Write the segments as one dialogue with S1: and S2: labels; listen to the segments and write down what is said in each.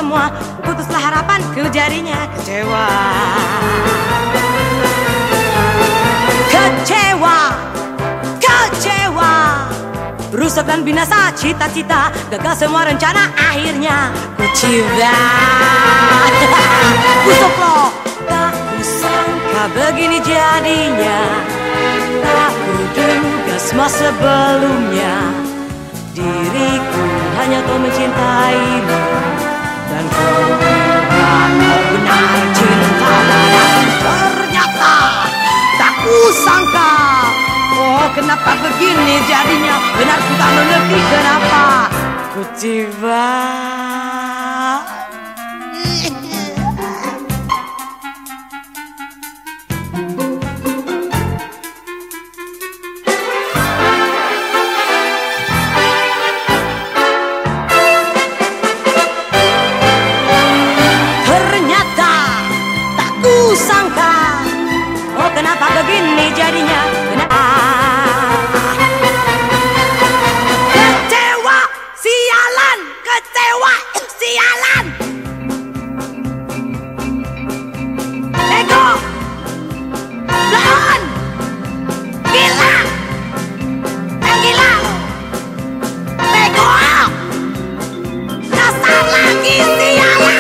S1: semua, putuslah harapanku jadinya kecewa. Kecewa, kecewa, rusak dan binasa cita-cita, gagal semua rencana, akhirnya kuciba. Kusoplo, tak kusangka begini jadinya, tak kuduga semua sebelumnya. Diriku hanya kau mencintaimu, dan kau bilang kau benar cinta padaku. Ternyata tak kusangka, oh kenapa begini jadinya. Benar ku tak mengerti kenapa kuciba. Sangka, oh kenapa begini jadinya, kenapa? Kecewa, sialan, kecewa, sialan. Ego, belon, gila, yang gila, bego, dasar lagi sialan.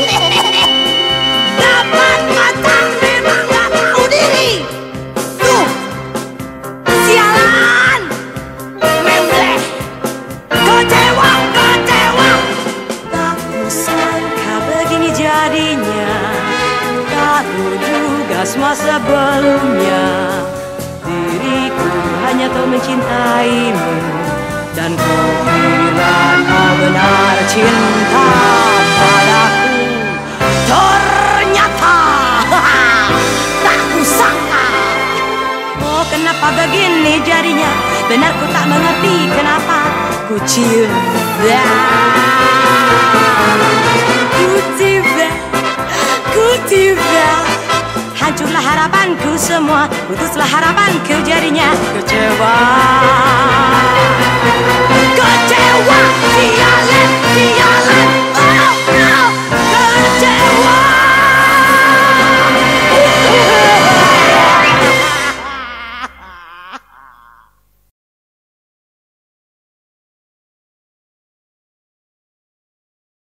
S1: Jadinya tak kuduga semua sebelumnya. Diriku hanya kau mencintaimu, dan kau bilang kau benar cinta padaku. Ternyata tak kusangka, oh kenapa begini jadinya. Benar ku tak mengerti kenapa kuciba. Kuciba, hancurlah harapanku semua, putuslah harapanku jadinya kecewa.